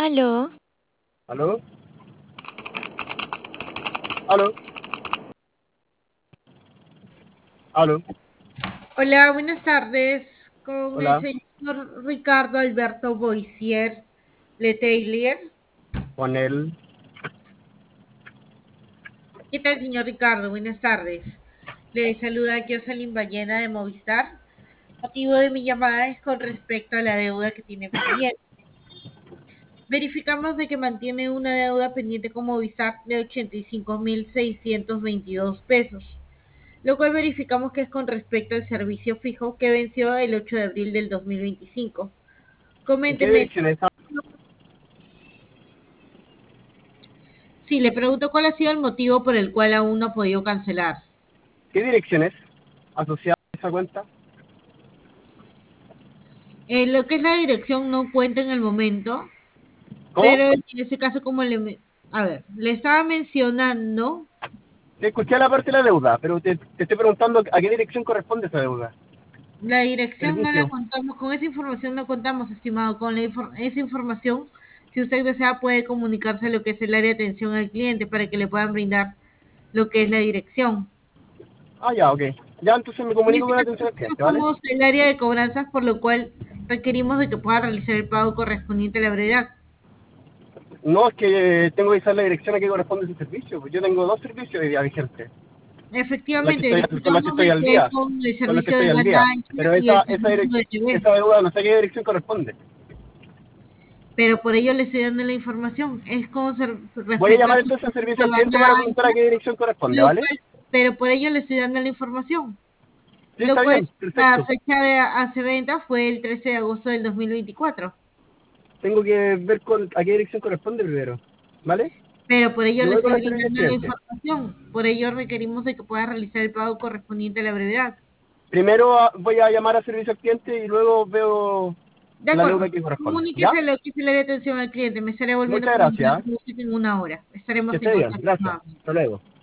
Aló, ¿Aló? ¿Aló? ¿Aló? Hola, buenas tardes. Con el Hola, señor Ricardo Alberto Boisier Letelier. con él. ¿Qué tal, señor Ricardo? Buenas tardes. Le saluda Jocelyn Ballena de Movistar. Motivo de mi llamada es con respecto a la deuda que tiene pendiente. Verificamos de que mantiene una deuda pendiente con Movistar de 85.622 pesos, lo cual verificamos que es con respecto al servicio fijo que venció el 8 de abril del 2025. ¿En qué Coménteme. dirección está? Sí, le pregunto cuál ha sido el motivo por el cual aún no ha podido cancelar. ¿Qué dirección es asociada a esa cuenta? Lo que es la dirección no cuenta en el momento, ¿Cómo? pero en ese caso, a ver, le estaba mencionando, Te escuché la parte de la deuda, pero te estoy preguntando a qué dirección corresponde esa deuda. la dirección no la Servicio. contamos, con esa información no contamos, estimado, con esa información, si usted desea, puede comunicarse a lo que es el área de atención al cliente para que le puedan brindar lo que es la dirección. Ah, ya, ok. Ya, entonces me En comunico este con la caso, atención al nosotros cliente, ¿vale? somos el área de cobranzas, por lo cual requerimos de que pueda realizar el pago correspondiente a la brevedad. No, es que tengo que saber la dirección a qué corresponde ese servicio. Pues yo tengo dos servicios hoy día vigentes, Efectivamente, con los que verificamos estoy de al que es día, con el con los que servicio estoy de al banda día. ancha Pero y el servicio de TV, esa deuda no sé a qué dirección corresponde. pero por ello le estoy dando la información. Es con Voy a respecto al llamar entonces al servicio servicio de al cliente banda para preguntar ancha, a qué dirección corresponde, lo ¿vale? cual, pero por ello le estoy dando la información. Sí, Lo está cual, bien, la perfecto. fecha de hace venta fue el 13 de agosto del 2024. Tengo que ver a qué dirección corresponde primero, ¿vale? Pero por ello Yo le voy con estoy el servicio al brindando la cliente. información. Por ello requerimos de que pueda realizar el pago correspondiente a la brevedad. Primero voy a llamar al servicio al cliente y luego veo De la deuda acuerdo. que corresponde, ¿ya? Comuníquese lo que es el área de atención al cliente. Me estaré volviendo a Muchas comunicar gracias, con ¿eh? usted en una hora. Que Estaremos en esté bien, contacto gracias. nuevamente. Hasta luego.